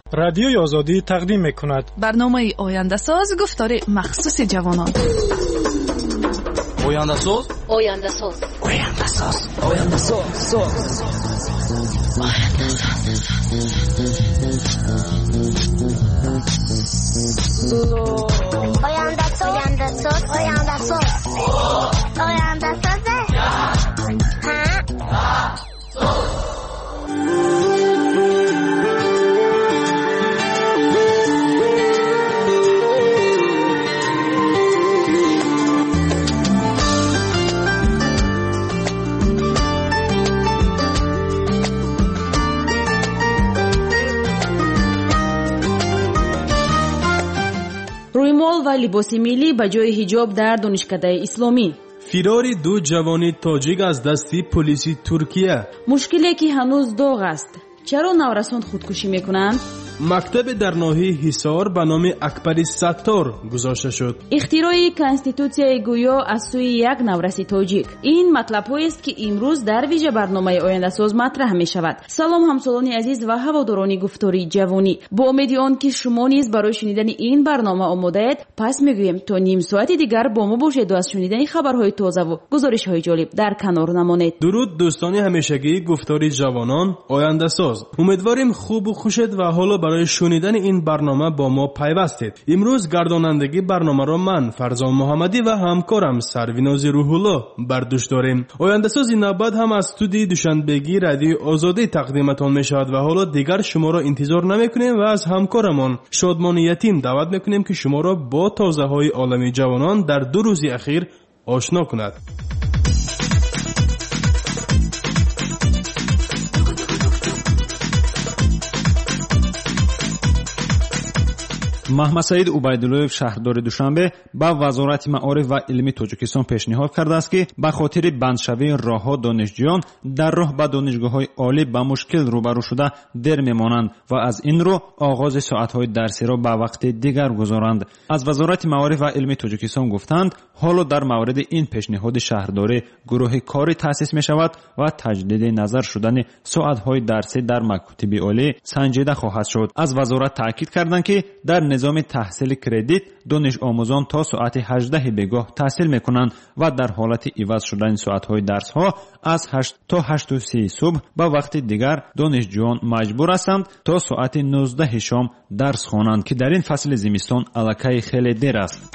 رادیوی آزادی تقدیم می‌کند برنامه آینده ساز گفتار مخصوص جوانان. آینده ساز رویمال و لباس ملی به جای حجاب در دانشکده اسلامی. فرار دو جوان تاجیک از دست پلیس ترکیه. مشکلی که هنوز داغ است. چرا نورسان خودکشی میکنند؟ مکتب در ناحیه حصار به نام اکبر ستار گذاشته شد. اختراع کنستیتوسیای گویا از سوی یک نورسی تاجیک. این مطلب‌هایی است که امروز در ویژه برنامه آینده ساز مطرح می شود. سلام همسالان عزیز و هواداران گفتاری جوانی. با امید آن که شما نیز برای شنیدن این برنامه آماده اید، پس میگویم تا نیم ساعت دیگر با ما باشید و از شنیدن خبرهای تازه و گزارش‌های جالب در کنار نمانید. درود دوستان همیشگی گفتاری جوانان آینده ساز. امیدواریم خوب و خوشید و حالا برای شنیدن این برنامه با ما پیوستید. امروز گردانندگی برنامه را من فرزان محمدی و همکارم سرویناز روح الله بر دوش داریم. آینده ساز این نوبت هم از استودیوی دوشنبگی رادیو آزادی تقدیمتان می شود و حالا دیگر شما را انتظار نمی کنیم و از همکارمان شادمان یتیم دعوت می کنیم که شما را با تازه های عالم جوانان در 2 روز اخیر آشنا کند. محمد سعید عبیداللهیف شهردار دوشنبه با وزارت معارف و علم تاجیکستان پیشنهاد کرده است که به خاطر بندشوی راهها دانشجویان در راه به دانشگاه‌های عالی با مشکل روبرو شده دیر میمانند و از این رو آغاز ساعت‌های درسی را به وقت دیگر گذارند. از وزارت معارف و علم تاجیکستان گفتند حالا در مورد این پیشنهاد شهرداری گروه کاری تأسیس می شود و تجدید نظر شدن ساعت‌های درسی در مکاتب عالی سنجیده خواهد شد. از وزارت تاکید کردند که در نظام تحصیل کردیت دانش آموزان تا ساعت 18 بگاه تحصیل میکنند و در حالت عوض شدن ساعت‌های درس‌ها از 8 تا 8:30 صبح به وقت دیگر دانشجویان مجبور هستند تا ساعت 19 شام درس خوانند که در این فصل زمستان الکی خیلی دیر است.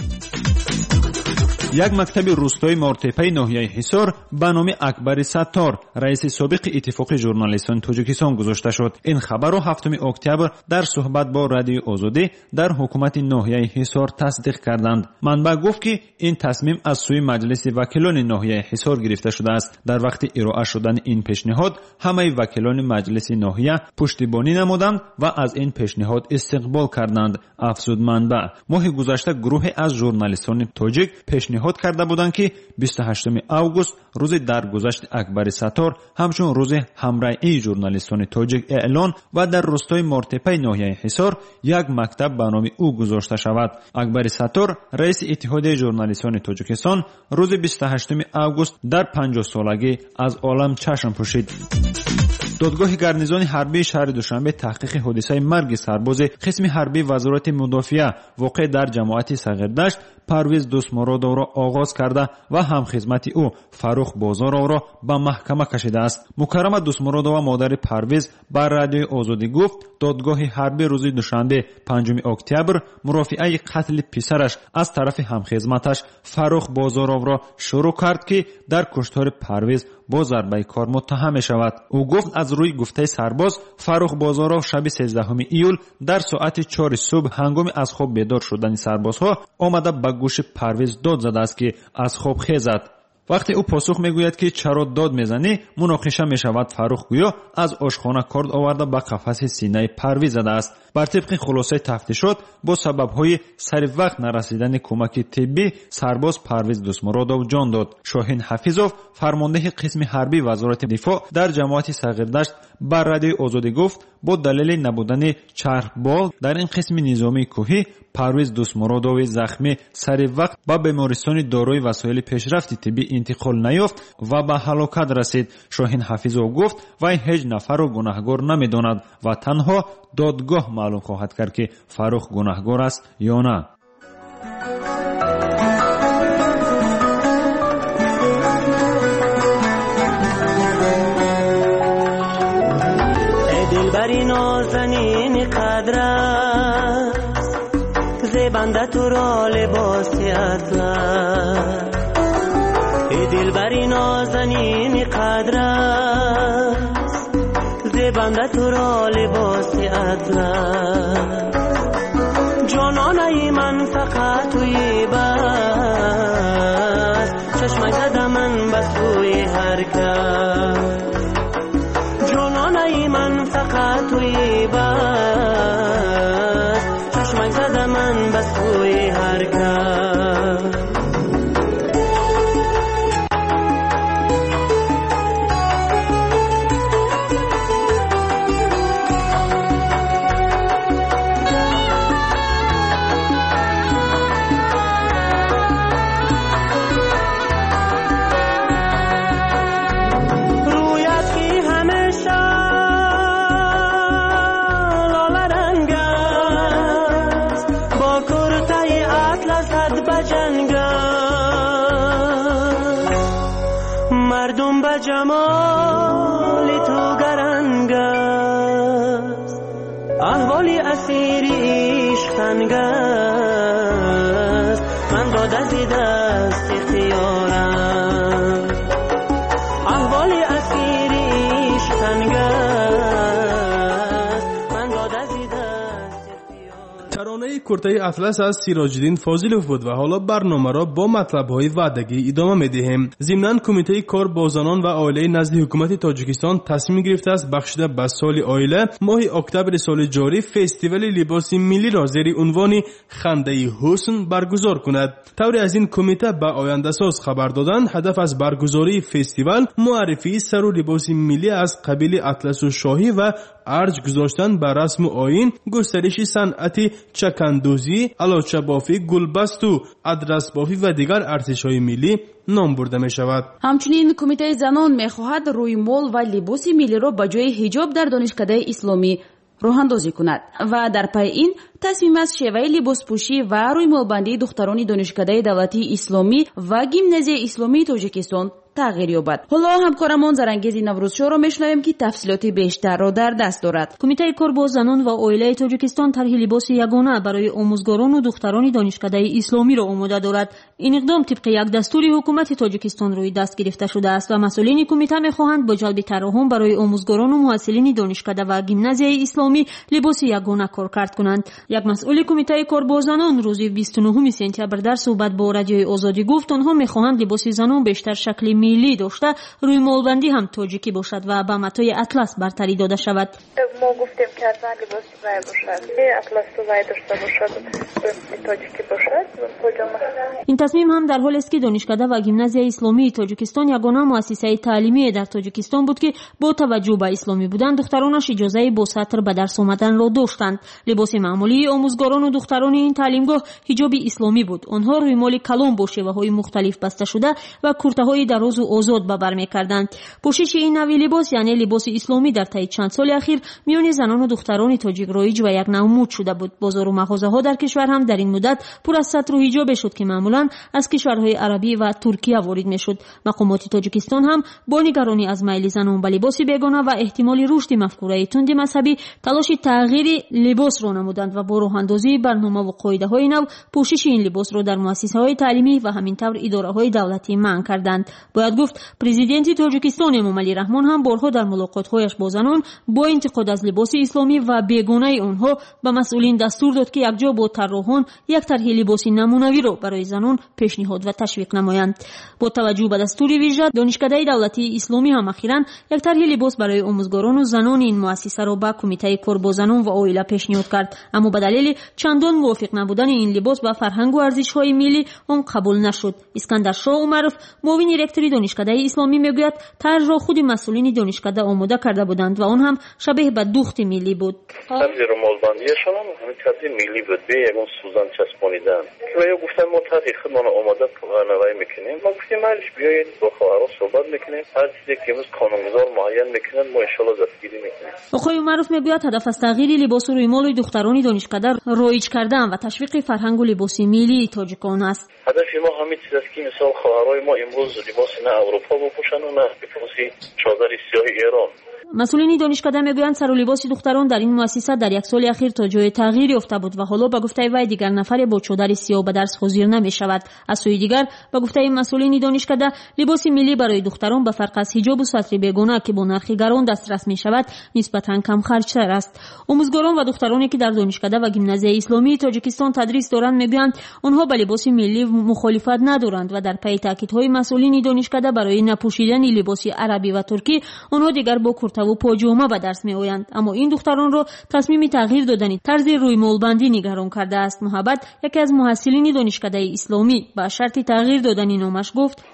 یک مکتب روستایی مارتپه ناحیه حصار به نام اکبر ستار رئیس سابق اتفاق ژورنالیستان تاجیکستان گذاشته شد. این خبر را 7 اکتبر در صحبت با رادیو آزادی در حکومت ناحیه حصار تصدیق کردند. منبع گفت که این تصمیم از سوی مجلس وکیلان ناحیه حصار گرفته شده است. در وقت ارائه شدن این پیشنهاد همه وکیلان مجلس ناحیه پشتیبانی نمودند و از این پیشنهاد استقبال کردند. افزود منبع ماه گذشته گروه از ژورنالیستان تاجیک پیشنهاد کرده بودند که 28 اوگوست روز درگذشت اکبر ستار همچون روز همراهی ژورنالیستان تاجیک اعلان و در روستای مارتپه ناحیه حصار یک مکتب به نام او گذاشته شود. اکبر ستار رئیس اتحادیه ژورنالیستان تاجیکستان روز 28 اوگوست در 50 سالگی از عالم چشم پوشید. دادگاه گارنیزون حربی شهر دوشنبه تحقیق حادثه مرگ سرباز قسم حربی وزارت مدافعه واقع در جماعت صغیردشت پرویز دوستمرادov را آغاز کرده و همخدمت او فروخ بازارov را به محکمه کشیده است. مکرمه دوستمرادov و مادر پرویز بر رادیو آزادی گفت دادگاه حربی روز دوشنبه 5 اکتبر مرافعه قتل پسرش از طرف همخدمتش فروخ بازارov را شروع کرد که در کشتار پرویز با ضربه کار متهم شود. او گفت از روی گفته سرباز فروخ بازارov شب 13 ایول در ساعت 4 صبح هنگام از خواب بیدار شدن سربازها آمده به گوش پرویز داد زده است که از خواب خیزد. وقتی او پاسخ میگوید که چرا داد میزنی مناقشه میشود فروخ گویا از آشخانه کارد آورده به قفس سینه پرویز زده است. بر طبق خلاصه تفتیشات با سببهای سر وقت نرسیدن کمک طبی سرباز پرویز دوستمرادov جان داد. شاهین حفیظov فرمانده قسم حربی وزارت دفاع در جماعت صغیردشت بر رادیو آزادی گفت با دلیل نبودن چرخ بال در این قسم نظامی کوهی پرویز دوستمرادوی زخمی سری وقت به بیمارستان داروی وسایل پیشرفت طبی انتقال نیافت و به هلاکت رسید. شاهین حفیظو گفت وی هیچ نفر را گناهکار نمی‌داند و تنها دادگاه معلوم خواهد کرد که فروخ گناهکار است یا نه. دلبری نازنین قدر است زیبنده تو را لباسی اطلس. ای دلبری نازنین قدر است زیبنده تو را لباسی اطلس. جانانه من فقط توی بس چشم زده من به سوی هر کس. جانانه من فقط توی بس چشمک زده من به سوی هر کس. مردم به جمال تو گرنگ است احوالی اسیر عشق تنگ است. من داده زی دست اختیارم احوالی اسیر عشق تنگ است. من داده زی دست اختیارم. ترانه کرته اطلس از سیراج‌الدین فاضلوف بود و حالا برنامه را با مطلب‌های وعدگی ادامه می‌دهیم. ضمناً کمیته کار با زنان و عائله نزد حکومت تاجیکستان تصمیم گرفته است بخشیده به سال عائله ماه اکتبر سال جاری فستیوال لباس ملی را زیر عنوان خنده حسن برگزار کند. طوری از این کمیته به آینده ساز خبر دادند هدف از برگزاری فستیوال معرفی سر و لباس ملی از قبیل اطلس و شاهی و ارج گذاشتن به رسم و آیین، گسترش صنعت چکندوزی، الاچه بافی، گلبست و ادرس بافی و دیگر ارزش‌های ملی نام برده می شود. همچنین کمیته زنان می خواهد روی مال و لباس ملی را به جای حجاب در دانشکده اسلامی راه اندازی کند و در پی این تصمیم از شیوه لباس پوشی و روی مالبندی دختران دانشکده دولتی اسلامی و گیمنازیای اسلامی تاجیکستان تغییر یابد. حالا همکارمان زرانگیز نوروزشو را میشنویم که تفصیلات بیشتر را در دست دارد. کمیته کار با زنان و عائله تاجیکستان طرح لباس یگانه برای آموزگاران و دختران دانشکده اسلامی را آماده دارد. این اقدام طبق یک دستور حکومت تاجیکستان روی دست گرفته شده است و مسئولین کمیته می‌خواهند با جلب ترحم برای آموزگاران و محصلین دانشکده و گیمنازیای اسلامی لباس یگانه کارکرد کنند. یک مسئول کمیته کار با زنان روز 29 سپتامبر در صحبت با رادیوی آزادی گفت آنها می‌خواهند لباس زنان بیشتر شکل ملی داشته روی مالبندی هم تاجیکی باشد و به متای اطلس برتری داده شود. ما گفتیم که حتما لباس زای باشد، اطلس زای داشته باشد، تاجیکی باشد. این تصمیم هم در حالی است که دانشکده و گیمنازیای اسلامی تاجیکستان یگانه مؤسسه تعلیمی در تاجیکستان بود که با توجه به اسلامی بودن دخترانش اجازه با سطر به درس آمدن را داشتند. لباس معمولی آموزگاران و دختران این تعلیمگاه حجاب اسلامی بود. آنها روی مال کلام با شیوه‌های مختلف بسته شده و کرته‌های دراز و آزاد به بر می‌کردند. پوشش این نوع لباس یعنی لباس اسلامی در طی چند سال اخیر میان زنان و دختران تاجیک رایج و یک نوع مد شده بود. بازار و مغازه‌ها در کشور هم در این مدت پر از سطر و حجاب شد که معمولاً از کشورهای عربی و ترکیه وارد می‌شد. مقامات تاجیکستان هم با نگرانی از میل زنان به لباس بیگانه و احتمال رشد مفکوره تند مذهبی تلاش تغییر لباس را نمودند و با راه‌اندازی برنامه و قاعده‌های نو پوشش این لباس را در مؤسسه‌های تعلیمی و همینطور اداره‌های دولتی منع کردند. باید گفت پرزیدنت تاجیکستان امامعلی رحمان هم بارها در ملاقات‌هایش با زنان با انتقاد از لباس اسلامی و بیگانه آنها به مسئولین دستور داد که یکجا با طراحان یک طرح لباس نمونوی را برای زنان پیشنهاد و تشویق نمایند. با توجه به دستور ویژه دانشکده دولتی اسلامی هم اخیراً یک طرح لباس برای آموزگاران و زنان این مؤسسه را به کمیته کار با زنان و عائله پیشنهاد کرد، اما به دلیل چندان موافق نبودن این لباس با فرهنگ و ارزش‌های ملی آن قبول نشد. اسکندر شاه عمرف معاون رئیس دانشکده اسلامی میگوید طرح را خود مسئولین دانشکده آماده کرده بودند و آن هم شبیه به دوخت ملی بود. طرز رومالبندیشان هم همین طرز ملی بود، به یکون سوزن چسبانیدن و یا گفتن ما طرح خودمان آماده نوایی میکنیم. ما گفتیم مالش بیایید با خواهرها صحبت میکنیم، هر چیزی که امروز قانونگذار معین میکنند ما انشالله دستگیری میکنیم. آقای معروف میگوید هدف از تغییر لباس و رویمال دختران دانشکده رایج کردن و تشویق فرهنگ و لباس ملی تاجیکان است. هدف ما همین چیز است که مثلا خواهرای ما امروز لباس نه اروپا بپوشن و نه لباس چادر سیاه ایران. مسئولین دانشکده میگویند سر و لباس دختران در این مؤسسه در یک سال اخیر تا جای تغییر یافته بود و حالا به گفته وی دیگر نفر با چادر سیاه به درس حاضر نمیشود. از سوی دیگر به گفته مسئولین دانشکده لباس ملی برای دختران به فرق از حجاب و سطر بیگانه که با نرخ گران دسترس میشود نسبتا کم خرجتر است. آموزگاران و دخترانی که در دانشکده و گیمنازیای اسلامی تاجیکستان تدریس دارند میگویند آنها به لباس ملی مخالفت ندارند و در پی تاکیدهای مسئولین دانشکده برای نپوشیدن لباس عربی و ترکی آنها دیگر با کرته و پاجامه به درس میآیند. اما این دختران را تصمیم تغییر دادن طرز رویمالبندی نگران کرده است. محبت یکی از محصلین دانشکده اسلامی به شرط تغییر دادن نامش گفت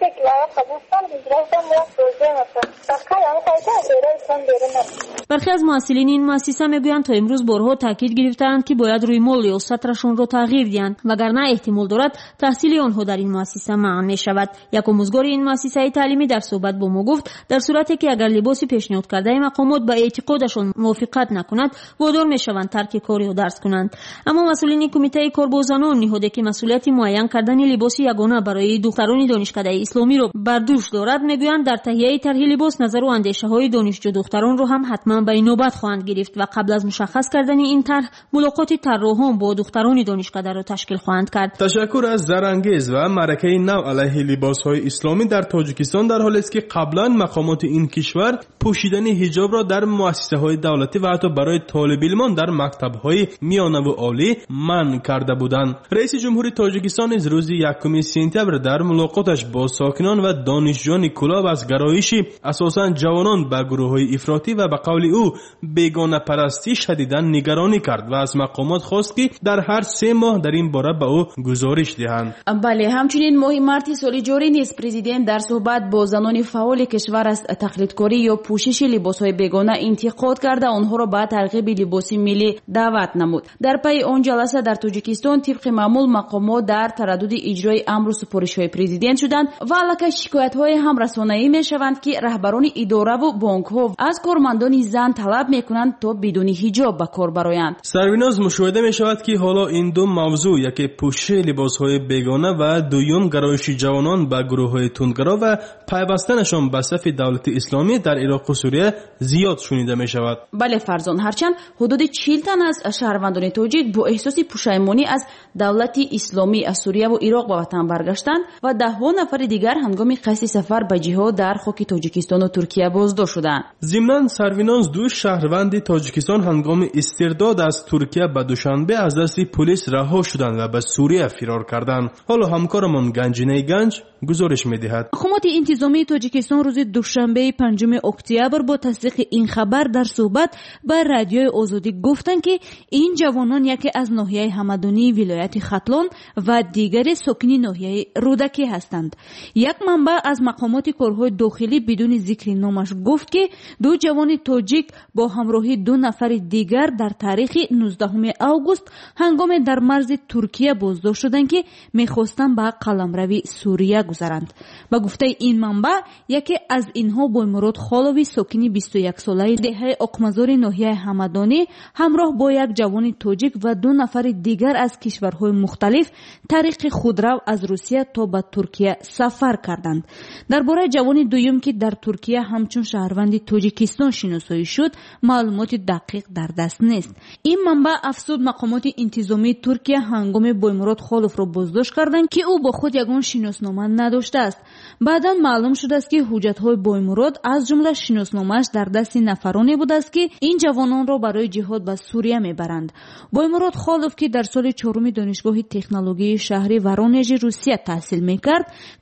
برخی از محصلین این مؤسسه میگویند تا امروز بارها تاکید گرفتند که باید رویمال یا سطرشان را تغییر دهند وگرنه احتمال دارد تحصیل آنها در این مؤسسه منع می شود. یک آموزگار این مؤسسه تعلیمی در صحبت با ما گفت در صورتی که اگر لباس پیشنهاد کرده مقامات با اعتقادشان موافقت نکند وادار می شوند ترک کار یا درس کنند. اما مسئولین کمیته کاربازانان نهاده که مسئولیت معین کردن لباس یگانه برای دختران دانشکده اسلامی را بر دوش دارد میگویند در تهیه طرح لباس نظر و اندیشه های دانشجو دختران را هم حتما به نوبت خواهند گرفت و قبل از مشخص کردن این طرح ملاقات طراحان با دختران دانشکده را تشکیل خواهند کرد. تشکر از زرانگیز و معرکه نو علیه لباس‌های اسلامی در تاجیکستان در حالی است که قبلا مقامات این کشور پوشیدن حجاب را در مؤسسه‌های دولتی و حتی برای طالب علمان در مکتب‌های میانه و عالی منع کرده بودند. رئیس جمهوری تاجیکستان از روز 1 سپتامبر در ملاقاتش با ساکنان و دانشجویان کلاب از گرایش اساساً جوانان به گروه‌های افراطی و به قول او بیگانه پرستی شدیداً نگرانی کرد و از مقامات خواست که در هر 3 ماه در این باره به او گزارش دهند. بله، همچنین ماه مارت سال جاری نیز پرزیدنت در صحبت با زنان فعال کشور از تقلیدکاری یا پوشش لباس‌های بیگانه انتقاد کرده آنها را به ترغیب لباس ملی دعوت نمود. در پی آن جلسه در تاجیکستان طبق معمول مقامات در تردد اجرای امر و سفارش‌های پرزیدنت شدند و علاوه شکایت‌های هم رسانه‌ای می‌شوند که رهبران اداره و بانک‌ها از کارمندان زن طلب می‌کنند تا بدون حجاب به کار برآیند. سرویناز مشاهده می‌شود که حالا این دو موضوع، یکی پوشش لباس‌های بیگانه و دوم گرایش جوانان به گروه‌های تندگرا و پیوستنشان به صف دولت اسلامی در عراق و سوریه زیاد شنیده می‌شود. بله فرزان، هرچند حدود 40 تن از شهروندان تاجیک با احساس پشیمانی از دولت اسلامی از سوریه و عراق به وطن برگشتند و ده‌ها نفر دیگر هنگام قصد سفر به جهاد در خاک تاجیکستان و ترکیه بازداشت شدند. ضمناً سرویناز دو شهروند تاجیکستان هنگام استرداد از ترکیه به دوشنبه از دست پلیس رها شدند و به سوریه فرار کردند. حالا همکارمان گنجینه گنج گزارش می‌دهد. حکومت انتظامی تاجیکستان روز دوشنبه 5 اکتبر با تصدیق این خبر در صحبت با رادیوی آزادی گفتند که این جوانان یکی از ناحیه همدانی ولایت ختلان و دیگر ساکنی ناحیه رودکی هستند. یک منبع از مقامات کارهای داخلی بدون ذکر نامش گفت که دو جوان تاجیک با همراهی 2 نفر دیگر در تاریخ 19 آگوست هنگام در مرز ترکیه بازداشت شدند که می‌خواستند به قلمروی سوریه گذرند. با گفته این منبع یکی از اینها بویمراد خالوی ساکنی 21 ساله دهه اقمزار ناحیه همدانی همراه با یک جوان تاجیک و 2 نفر دیگر از کشورهای مختلف طریق خودرو از روسیه تا به ترکیه سفر کردند. درباره جوان دوم که در ترکیه همچون شهروند تاجیکستان شناسایی شد معلومات دقیق در دست نیست. این منبع افزود مقامات انتظامی ترکیه هنگام بویمراد خالوف را بازداشت کردند که او با خود یگان شناسنامه نداشته است. بعداً معلوم شده است که حجت‌های بویمراد از جمله شناسنامه‌اش در دست نفرانی بوده است که این جوانان را برای جهاد به سوریه میبرند. بویمراد خالوف که در سال 4 دانشگاه تکنولوژی شهری ورونژ روسیه تحصیل میکرد قبل از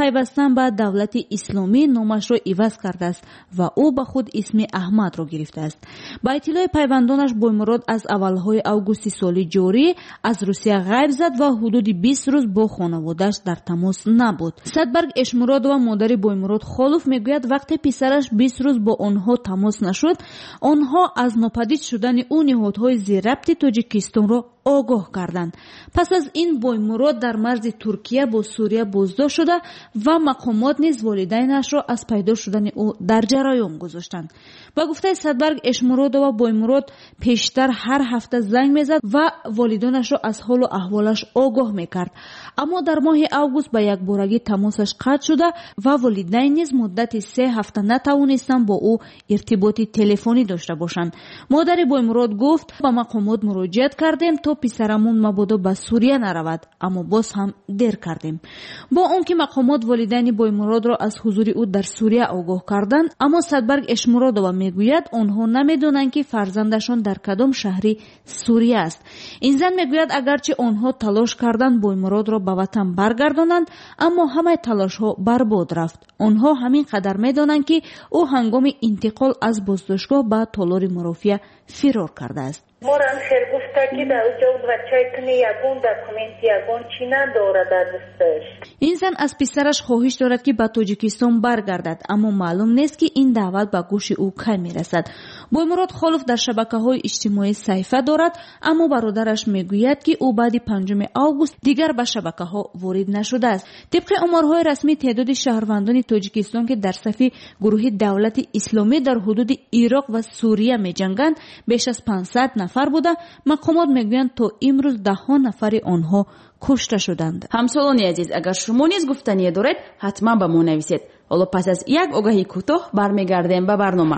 پیوستن به دولت اسلامی نامش را عوض کرده است و او به خود اسم احمد را گرفته است. با اطلاع پیوندانش بویمراد از اولهای اوگوست سال جاری از روسیه غیب زد و حدود 20 روز با خانواده‌اش در تماس نبود. صدبرگ اشمراد و مادر بویمراد خالوف میگوید وقتی پسرش 20 روز با آنها تماس نشد، آنها از ناپدید شدن او نهادهای زیرربط تاجیکستان را آگاه کردند. پس از این بویمراد در مرز ترکیه با سوریه بازداشت شده و مقامات نیز والدینش را از پیدا شدن او در جریان گذاشتند. با گفته صدبرگ اشمراد و بویمراد پیشتر هر هفته زنگ میزد و والدینش را از حال و احوالش آگاه میکرد، اما در ماه اوگوست به یک بارگی تماسش قطع شده و والدین نیز مدت 3 هفته نتوانستند با او ارتباطی تلفنی داشته باشند. مادر بویمراد گفت به مقامات مراجعت کردیم تا پسرمون مبادا به سوریه نرود، اما باز هم دیر کردیم. با آنکه مقامات والدین بویمراد را از حضور او در سوریه آگاه کردند، اما صدبرگ اشمرادова میگوید آنها نمیدونند که فرزندشان در کدام شهری سوریه است. این زن میگوید اگرچه آنها تلاش کردند بویمراد را به وطن برگردانند، اما همه تلاش ها برباد رفت. آنها همین قدر میدانند که او هنگام انتقال از بازداشتگاه به تالار مرافعه فرار کرده است. موران خیر گفته که در اونجا بود بچه‌تون یگون دکومنت یگون چی نداره در دستش. این زن از پسرش خواهش دارد که به تاجیکستان برگردد، اما معلوم نیست که این دعوت به گوش او کی میرسد. بویمراد خالوف در شبکه‌های اجتماعی صفحه دارد، اما برادرش میگوید که او بعد 5 اوگوست دیگر به شبکه‌ها وارد نشده است. طبق آمارهای رسمی تعداد شهروندان تاجیکستان که در صف گروه دولت اسلامی در حدود عراق و سوریه می‌جنگند بیش از 500 نفر بوده. مقامات میگویند تا امروز 10 نفر آنها کشته شدند. همسالان عزیز، اگر شما نیز گفتنی دارید حتما به ما نویسید. حالا پس از یک آگاهی کوتاه برمیگردیم به برنامه.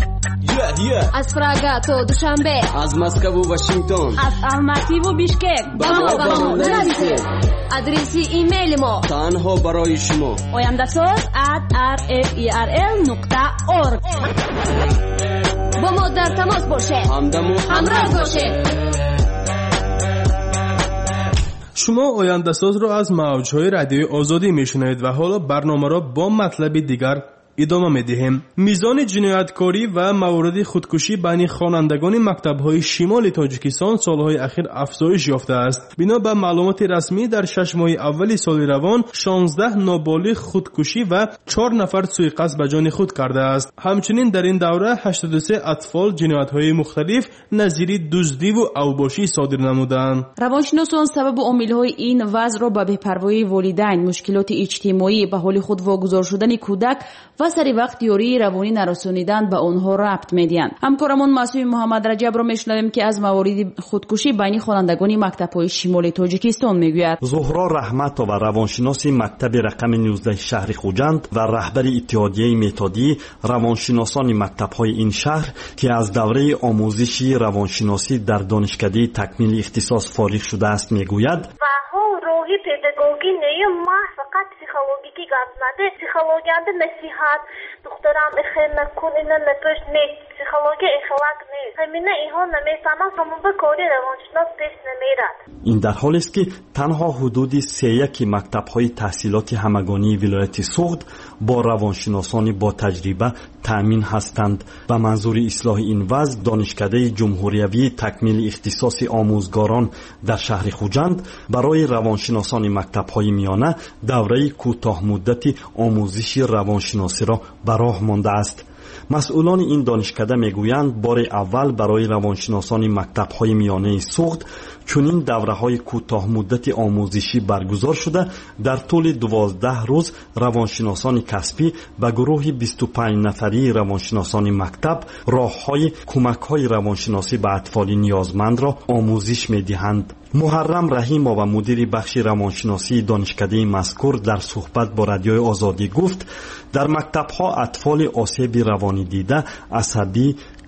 از پراگا تا دوشنبه، از مسکو و واشنگتن، از الماتی و بیشکک با ما نویسید. آدرس ایمیل ما تنها برای شما oyandasaz@rferl.org. با ما در تماس باشه، همراه باشه. شما آینده‌ساز را از موج‌های رادیوی آزادی میشنوید و حالا برنامه را با مطلب دیگر ادامه می‌دهیم. میزان جنایتکاری و موارد خودکشی بین خوانندگان مکتب‌های شمال تاجیکستان سال‌های اخیر افزایش یافته است. بنا به معلومات رسمی در 6 ماه اول سال روان 16 نابالغ خودکشی و 4 نفر سوءقصد به جان خود کرده است. همچنین در این دوره 83 اطفال جنایت‌های مختلف نظیر دزدی و اوباشی صادر نمودند. روانشناسان سبب و عامل‌های این وضع را به بی‌پروایی والدین، مشکلات اجتماعی، به حال خود واگذار شدن کودک و سری وقت یاری روانی نرسانیدن به آنها ربط میدهند. همکارمون معصوم محمد رجب را میشنویم که از موارد خودکشی بین خوانندگان مکتب‌های شمال تاجیکستان میگوید. زهرا رحمتова روانشناس مکتب رقم 19 شهر خوجند و رهبر اتحادیه متدی روانشناسان مکتب‌های این شهر که از دوره آموزشی روانشناسی در دانشکده تکمیل اختصاص فارغ شده است میگوید. روحی پداگوژی نیم ما فقط پسیکولوژیکی گفتنده پسیکولوژیانده نصیحت دخترم اخیر نکن اینا نپشت نیست پسیکولوژی اخلاق نیست همینه اینها نمیفهمن همون به کاری روانشناس پیش نمیرد. این در حالی است که تنها حدود 3-1 مکتب‌های تحصیلات همگانی ولایت سوغد با روانشناسان با تجربه تأمین هستند. به منظور اصلاح این وضع دانشکده جمهوریوی تکمیل اختصاص آموزگاران در شهر خوجند برای روانشناسان مکتب‌های میانه دوره کوتاه مدتی آموزش روانشناسی را به راه مانده است. مسئولان این دانشکده میگویند بار اول برای روانشناسان مکتب‌های میانه سوغد چنین دوره‌های کوتاه مدت آموزشی برگزار شده. در طول 12 روز روانشناسان کسبی به گروه 25 نفری روانشناسان مکتب راه‌های کمک‌های روانشناسی به اطفال نیازمند را آموزش می‌دهند. محرم رحیم‌آوا مدیر بخش روانشناسی دانشکده مذکور در صحبت با رادیوی آزادی گفت در مکتب‌ها اطفال آسیب روانی دیده، عصبی،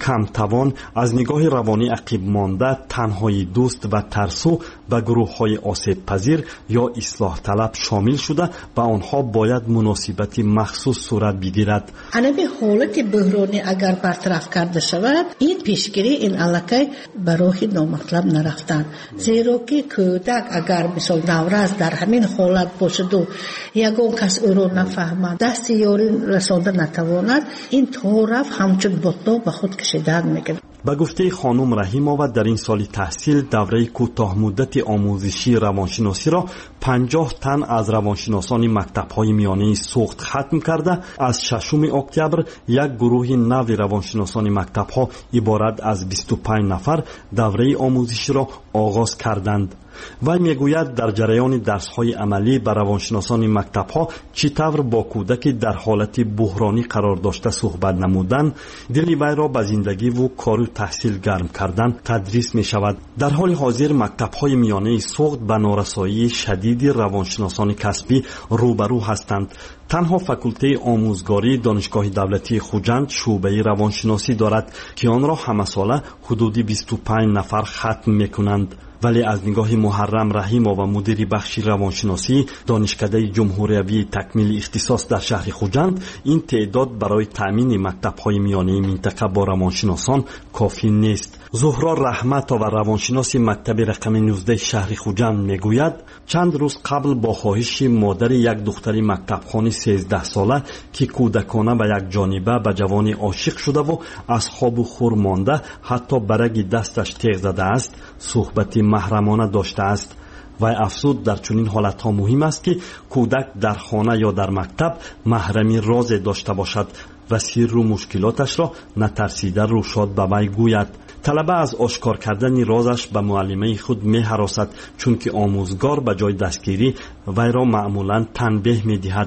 کم توان از نگاه روانی عقب مانده، تنهایی دوست و ترسو به گروه‌های آسیب پذیر یا اصلاح طلب شامل شده و آنها باید مناسبت مخصوص صورت بگیرد. همین حالت بحرانی اگر برطرف کرده شود، این پیشگیری این علاقه به راه نامطلب نرفتن. زیرا که کودک اگر مثل نوروز در همین حالت باشد و یگان کس او را نفهمد، دست یاری رسانده نتواند، این طرف همچون بطلا به خود کشیدن میگیرد. به گفته خانم رحیم‌آوا در این سال تحصیل دوره کوتاه مدت آموزشی روانشناسی را 50 تن از روانشناسان مکتب‌های میانه سوخت ختم کرده، از 6 اکتبر یک گروه نو روانشناسان مکتب‌ها عبارت از 25 نفر دوره آموزشی را آغاز کردند. وی میگوید در جریان درس‌های عملی به روانشناسان مکتب‌ها چطور با کودکی در حالت بحرانی قرار داشته صحبت نمودن، دل وی را به زندگی و کار و تحصیل گرم کردن تدریس می شود. در حال حاضر مکتب‌های میانه سوخت به نارسایی شدید روانشناسان کسبی روبرو هستند. تنها فاکولته آموزگاری دانشگاه دولتی خوجند شعبه روانشناسی دارد که آن را همه ساله حدود 25 نفر ختم می‌کنند. ولی از نگاه محرم رحیم‌آوا و مدیر بخش روانشناسی دانشکده جمهوری تکمیل اختصاص در شهر خوجند، این تعداد برای تأمین مکتب‌های میانه منطقه با روانشناسان کافی نیست. زهرا رحمت‌آوا روانشناس مکتب رقم 19 شهر خوجند میگوید چند روز قبل با خواهش مادر یک دختر مکتبخوان 13 ساله که کودکانه به یک جانبه به جوانی عاشق شده و از خواب و خور مانده حتی برگ دستش تیغ زده است صحبت محرمانه داشته است. و افزود در چنین حالتها مهم است که کودک در خانه یا در مکتب محرمی راز داشته باشد و سر و مشکلاتش را نترسیده روشاد به وی گوید. طلبه از آشکار کردن رازش به معلمه خود می هراسد، چون که آموزگار به جای دستگیری وی را معمولا تنبیه می دهد.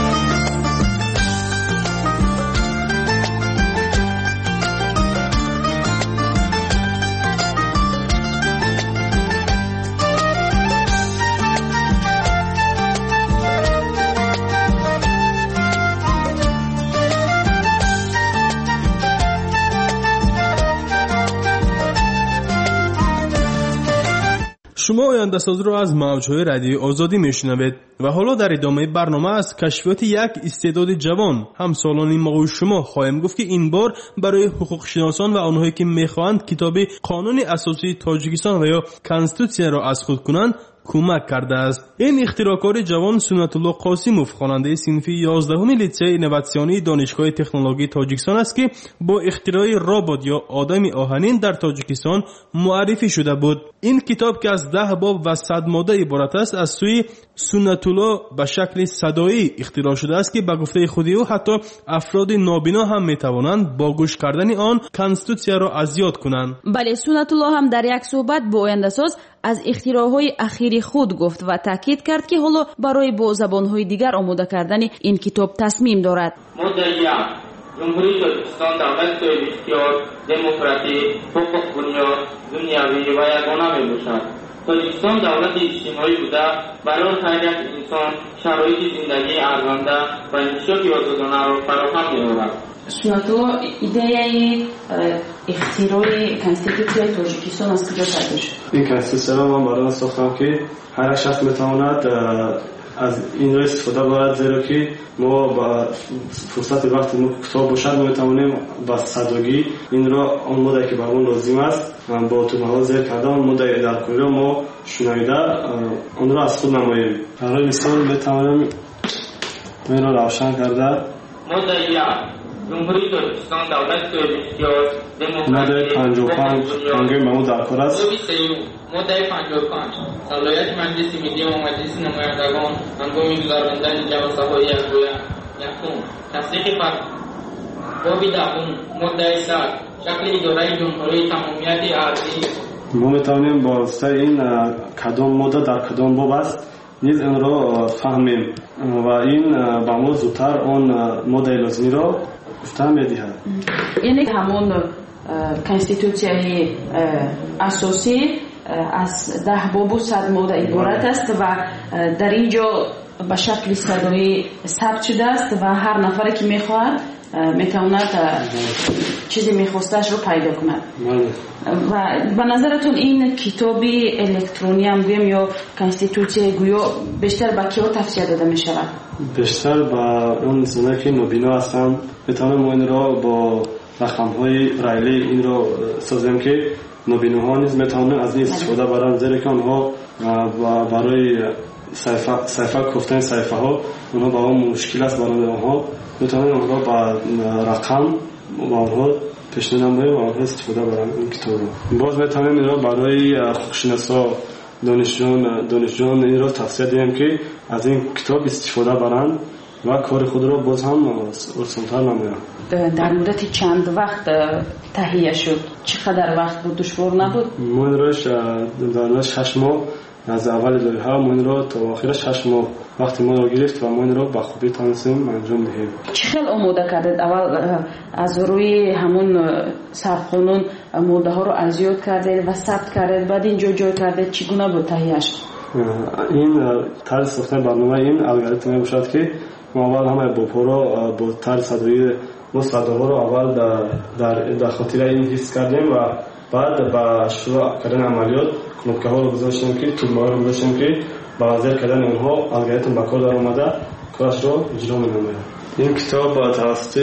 شما آینده ساز رو از موج‌های رادیو آزادی میشنوید و حالا در ادامه برنامه از کشفیات یک استعداد جوان همسالان ما و شما خواهیم گفت که این بار برای حقوق شناسان و آنهایی که میخواهند کتاب قانون اساسی تاجیکستان و یا کانستیتوسیون را از خود کنند کمک کرده است. این اختراعکار جوان سنت الله قاسموف خواننده صنف 11 لیسه اینواسیونی دانشگاه تکنولوژی تاجیکستان است که با اختراع ربات یا آدم آهنین در تاجیکستان معرفی شده بود. این کتاب که از 10 باب و 100 ماده عبارت است از سوی سنت الله به شکل صدایی اختراع شده است که به گفته خود او حتی افراد نابینا هم میتوانند با گوش کردن آن کانستیتوسیون را از یاد کنند. بله، سنت الله هم در یک صحبت با آینده ساز از اختراعهای اخیر خود گفت و تاکید کرد که حالا برای با زبانهای دیگر آماده کردن این کتاب تصمیم دارد. جمهوری تاجیکستان دولت بسیار دموکراتیک، حقوق بنیاد، دنیوی و یگانه میباشد. تاجیکستان دولت اجتماعی بوده برای هر یک انسان شرایط زندگی ارزنده و انتشار آزادانه را فراهم می‌آورد. سنت الله ایده اختراع کانستیتوسیون تاجیکستان از کجا پیدا شد؟ این کانستیتوسیون را من برای ساختم که هر شخص میتواند از این را استفاده برد، زیرا که ما با فرصت وقتی ما کتاب باشد ما میتوانیم با سادگی این را آن ماده که برامون لازم است با توضیح ذکر کردم اون ماده در کلی ما شنیده آن را از خود نماییم. برای مثال میتوانیم این را روشن کرده. ماده یک جمهوری تاجیکستان دولت بسیار دموکراتیک، 55 هنگام به ما در کار است. ماده 55 صلاحیت مجلس ملی و مجلس نمایندگان هنگام گذراندن جلسه‌های یکم تصدیق فرد. باب دهم ماده 100 شکل اداره جمهوری تمامیت ارضی. ما میتوانیم با واسطه این کدام ماده در کدام باب است نیز این را فهمیم و این با ما زودتر آن ماده لازمی را گفته می‌دهد. یعنی همون کانستیتوسیون اساسی از 10 باب و 100 ماده عبارت است و در اینجا به شکل صدایی ثبت شده است و هر نفری که میخواهد میتواند چیزی میخواستش رو پیدا کند. و به نظرتون این کتابی الکترونی هم گویم یا کنستیتوسیای گویا بیشتر به کیا توصیه داده می شود؟ بیشتر به اون زنایی که نابینا هستند میتونیم این را با رقم‌های برایلی این را سازیم که نابیناها نیز میتونن از این استفاده برن، زیرا که آنها برای صفحه گفتن صفحه ها اونها با اون مشکل است، برای آنها میتونن آنها با رقم و آنها پیشنهاد نمایی و آنها استفاده برن این کتاب. باز میتونیم این را برای خوششناسا دانشجویان این را توصیه دهیم که از این کتاب استفاده برن و کار خود را باز هم آسان‌تر نمایند. در مدت چند وقت تهیه شد؟ چقدر وقت بود؟ دشوار نبود؟ ما این را در 6 ماه از اول دوره ما این را تا آخر 6 ماه وقتی ما را گرفت و ما این را به خوبی تونستیم انجام دهیم. چه خیلی آماده کردید؟ اول از روی همون سرقانون ماده ها رو ارزیابی کردید و ثبت کردید، بعد اینجا جای کردید، چگونه بود تهیهش؟ این طرز ساختن برنامه این الگوریتم باشد که ما اول همه با را با طرز صدایی ما صداها رو اول در خاطر این حفظ کردیم و بعد با شروع کردن عملیات کلوبکه ها رو گذاشتیم که طول‌ها رو گذاشتیم که با وزیر کردن اونها الگوریتم به کار در آمده کارش رو اجرا می‌نماید. این کتاب توسط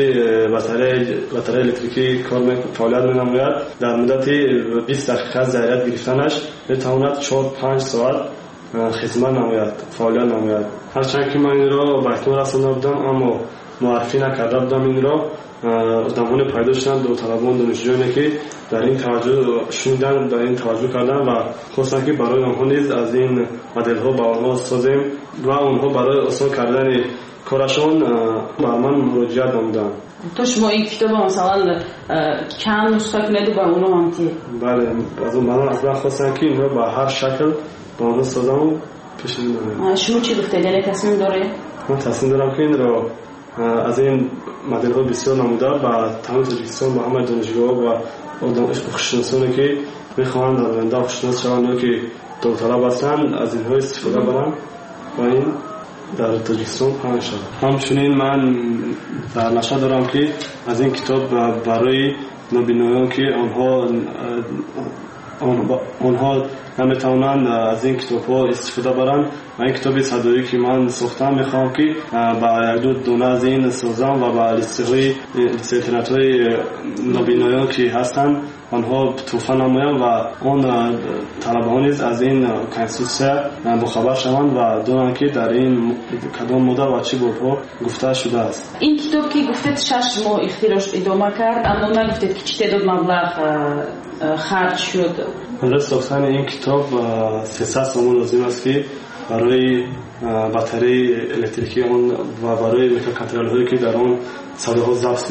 باتری الکتریکی فعالیت می‌نماید. در مدت 20 دقیقه از ضرورت گرفتنش می‌تواند 4-5 ساعت خدمت نماید، فعالیت نماید. هرچند که من این را به اکمال رسانده بودم اما معرفی نکرده بودم این را، آدمان پیدا شدن داوطلبان دانشجویانی که در این توجه شنیدن، در این توجه کردن و خواستن که برای آنها نیز از این مدل ها به آنها سازیم و آنها برای آسان کردن کارشان به من مراجعت نمودند. تو شما این کتاب مثلا چند نسخه کنید و به اونها هم چی؟ بله، از من اصلا خواستن که این را به هر شکل به آنها سازم و پیشنهاد دادم. شما چی گفتید؟ یعنی تصمیم دارید؟ من تصمیم دارم که این را از این مدل ها بسیار نموده و تمام تاجیکستان با همه دانشجوها و خوششناسانی که میخواهند در آینده خوششناس شوند که داوطلب هستند از اینها استفاده برن و این در تاجیکستان پخش شود. همچنین من در نشه دارم که از این کتاب برای نابینایان که آنها نمیتوانند از این کتاب ها استفاده برند و این کتاب صدایی که من ساختم میخوام که با یک دو دونه از این سازم و با لیست اینترنت های نابینایان که هستند آنها توفه نمایم و آن طلبه ها نیز از این کنستیتوسیا بخبر شوند و دانند که در این کدام مدل و چی بابها گفته شده است. این کتاب که گفتید 6 ماه اختراعش ادامه کرد اما نگفتید که چه تعداد مبلغ خرج شد؟ برای ساختن این کتاب 300 سوم لازم است که برای باتری الکتریکی آن و برای میکروکنترل هایی که در آن صداها ضبط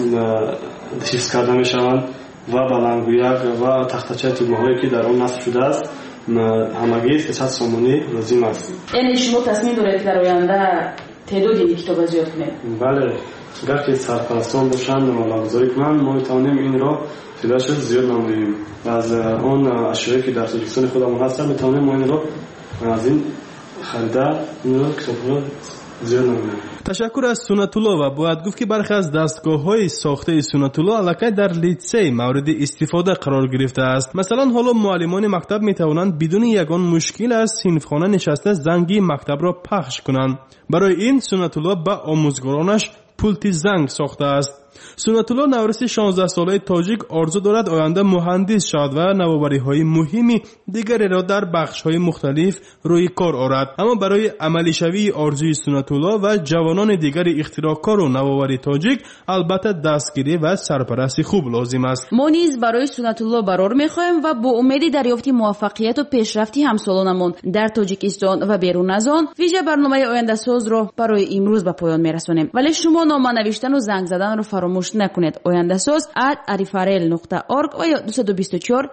حفظ کرده می شوند و بلندگویک و تختچه طول‌هایی که در آن نصب شده است همگی 300 سومونی لازم است. یعنی شما تصمیم دارید در آینده تعداد این کتاب زیاد کنید؟ بله، اگر که سرپرستان باشند ملاحظه‌ای کنند ما میتوانیم این را تعدادش زیاد نماییم و از آن اشیایی که در تاجیکستان خودمون هستن میتوانیم ما این را از این خریده این را کتاب را زیاد نماییم. تشکر از سنت الله و باید گفت که برخی از دستگاه‌های ساخته سنت الله الکی در لیتسه مورد استفاده قرار گرفته است. مثلا حالا معلمان مکتب میتوانند بدون یگان مشکل از صنفخانه نشسته زنگی مکتب را پخش کنند. برای این سنت الله به آموزگارانش پولتی زنگ ساخته است. سنت الله نورس 16 ساله تاجیک آرزو دارد آینده مهندس شود و نوآوری‌های مهمی دیگری را در بخش‌های مختلف روی کار آورد. اما برای عملی شوی آرزوی سنت الله و جوانان دیگر اختراعکار و نوآور تاجیک البته دستگیری و سرپرستی خوب لازم است. ما نیز برای سنت الله برار می‌خواهیم و با امید دریافت موفقیت و پیشرفتی همسالانمان در تاجیکستان و بیرون از آن ویژه برنامه آینده ساز را برای امروز به پایان می‌رسانیم. ولی شما نامه نوشتن و زنگ زدن را فراموش نکنید. آینده ساز @arifarel.org و یا 224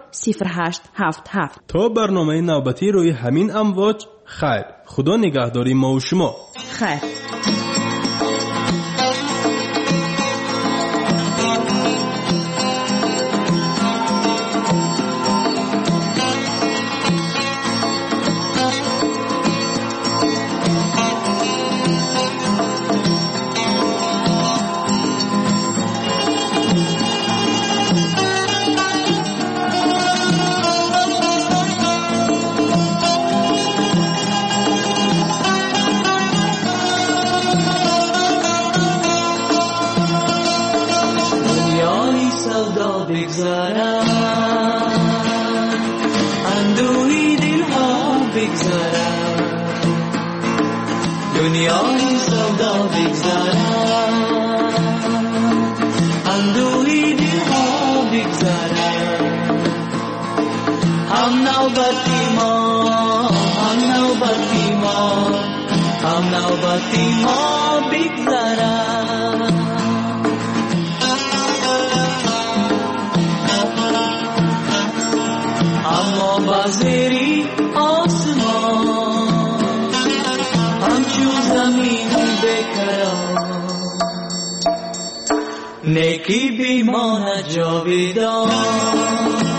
0877. تا برنامه نوبتی روی همین امواج خیر. خدا نگهداری ما و شما. خیر. بگذرد دنیای سودا بگذرد اندوهی دلها بگذرد هم نوبتی ما هم نوبتی ما هم نوبتی ما بگذرد اما بازری آسمان همچون زمین بکران نیکی بیماند جاویدان